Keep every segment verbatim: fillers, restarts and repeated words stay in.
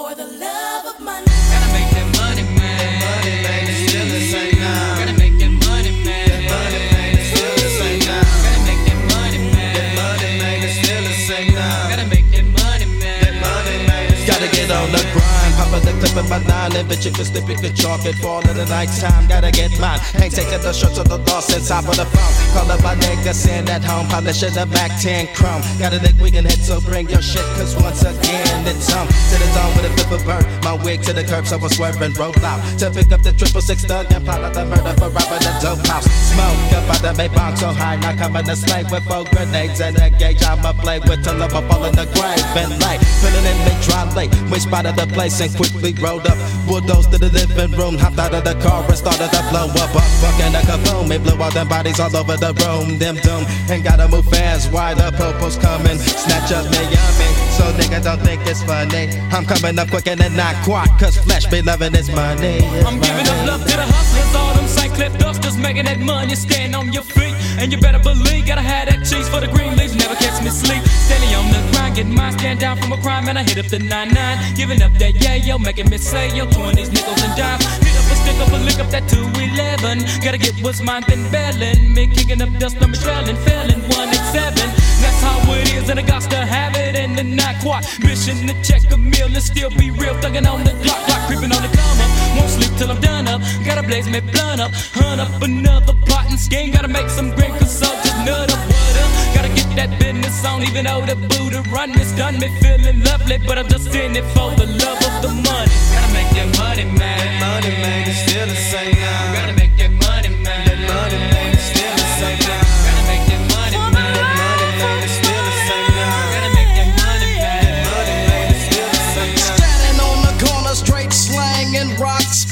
for the love of money. Gotta make that money, man. That money, man, it's still the same now. Gotta make that money, man. That money, man, it's still the same now. Gotta make that money, man. That money, man, it's still the same now. Gotta make that money, man. That money, man. Gotta get on the grind, pop the clip in my nine, and bitch, if it's slip, it could chalk it, fall in the night time. Gotta get mine, ain't taking the shirts of the lost inside of the phone. Call up my nigga, send at home, polishing the Mac ten Chrome. Gotta think we can hit, so bring your shit, cause once again it's on. To the zone with a flip of bird, my wig to the curb, so I swerve and roll out. To pick up the triple six thug and plot out the murder for robbing the dope house. Smoke up out the Maybach so high, not coming to slay with four grenades and a gauge. I'ma play with till I'm fall in the grave and lay. Filling in mid dry late, we spotted the place and quickly rolled up. Bulldozed to the living room, hopped out of the car and started to blow up. Up fucking a kaboom, it blew all them bodies all over the room. Them doom, and gotta move fast, why the popo's coming. Snatch up me yummy, so nigga don't think it's funny. I'm coming up quick and then not quite, cause flesh be loving this money. It's I'm money. giving up love to the hustlers, all them Saint Cliff dusters, making that money, stand on your feet. And you better believe, gotta have that cheese for the green leaves, never catch me sleep. Steady on the grind, getting mine, stand down from a crime, and I hit up the nine nine. Giving up that yeah, yo, making me say, yo, twenties, nickels and dimes. Hit up a stick up a lick up that two eleven. Gotta get what's mine, been bailing. Me kicking up dust, I'm trailing, failing one and seven. That's how it is, and I got to have it, and then not quite. Mission to check a meal and still be real, thugging on the clock, clock creeping on the come up. Won't sleep till I'm done up. Gotta blaze me blunt up, hunt up another pot and scheme. Gotta make some green cause so just nut up, what up. Gotta get that business on, even though the Buddha run it's done me feeling lovely, but I'm just in it for the love of the money. Gotta make that money, man. That money, man, it's still the same now. Gotta make that money, man. That money, man, it's still the same now. Gotta make that money, man. That money, man, it's still the same now. Gotta make that money, man. That money, man, it's still the same now. Standing on the corner, straight slanging rocks.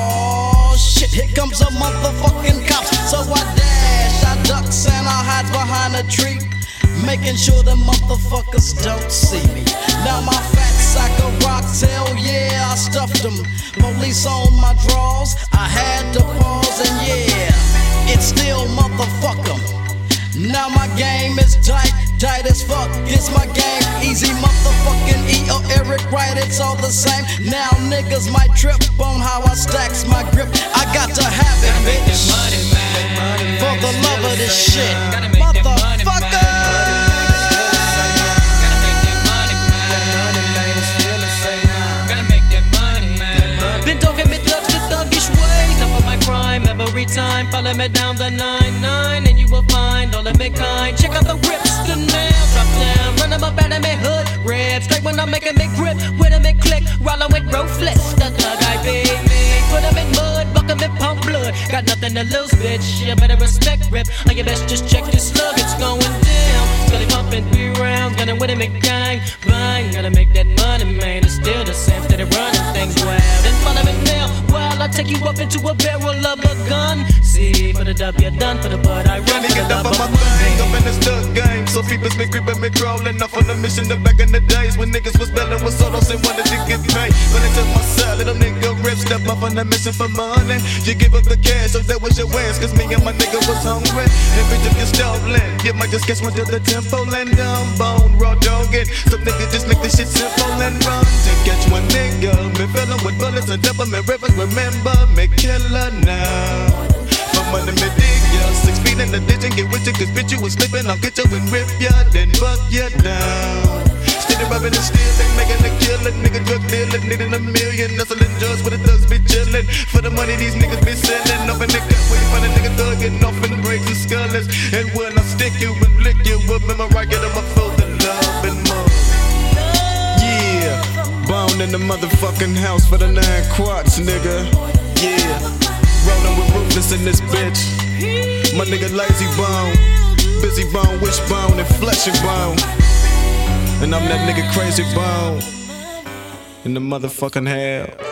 Oh shit, here comes a motherfucking cops. So I dash, I ducks and I hide behind a tree, making sure the motherfuckers don't see me. Now my fat sack of rocks, hell yeah, I stuffed them. Police on my drawers, I had to pause and yeah, it's still motherfucker. Now my game is tight, tight as fuck. It's my game, easy motherfucking E or Eric Wright, it's all the same. Now niggas might trip on how I stacks my grip. I got to have it, bitch, for the love of this shit, motherfucker. Every time, follow me down the nine nine, and you will find all of me kind. Check out the rips, the nail drop down, run them up out of me hood, rip straight when I'm making me grip, with them and click, rollin' with ruthless. The thug I be me, put them in mud, buck them in pump blood. Got nothing to lose, bitch. You better respect rip, or you best just check this slug. It's going down, steady pumping three rounds, gunning with him and gang bang. Gotta make that money, man. It's still the same, steady running things wild. And follow me now, while I take you up into a barrel of a gun. See, for the W, done for the bud, I run for the love of money. Up in the stuck game, so people's been creeping me crawling off on the mission. The back in the days when niggas was belling with solos and wanted to get paid. When they took my side, little nigga rip, step up on the mission for money. You give up the cash, so that was your wins, cause me and my nigga was hungry. And bitch, if you're stolen, you might just catch one to the tempo and down bone, raw dogging. Some niggas just make this shit simple and run to catch one nigga. Me fillin' with bullets and double me rivers, remember me killer now. Money me dig ya, six feet in the ditch and get with you, cause bitch you was slipping, I'll get you and rip ya, then buck ya down. Steady robbing and stealing, making a killing, nigga drug dealing, needing a million, hustling drugs where the thugs be chilling. For the money these niggas be selling, off in the gut where you find a nigga thugging, off in the breaks and skullers. And when I stick you and lick you, remember I get on my foot the love and more. Yeah, bone in the motherfucking house for the nine quarts, nigga. Yeah. Rollin' with ruthless in this bitch. My nigga Lazy Bone, Busy Bone, Wishbone, and Flesh and Bone. And I'm that nigga Crazy Bone in the motherfucking hell.